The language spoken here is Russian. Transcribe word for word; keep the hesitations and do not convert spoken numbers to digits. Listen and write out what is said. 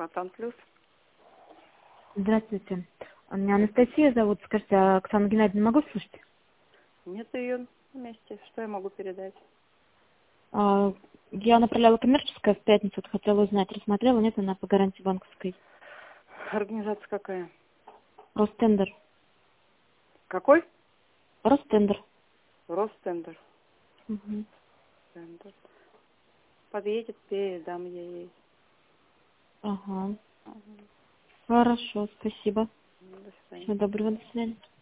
Фотон Плюс. Здравствуйте. Меня Анастасия зовут. Скажите, а Оксану Геннадьевну могу слушать? Нет ее на месте. Что я могу передать? А, я направляла коммерческое в пятницу, вот хотела узнать, рассмотрела, нет, она по гарантии банковской. Организация какая? Ростендер. Какой? Ростендер. Ростендер. Угу. Тендер. Подъедет, передам я ей. Ага. Ага. Хорошо, спасибо. До свидания. Всего доброго, до свидания.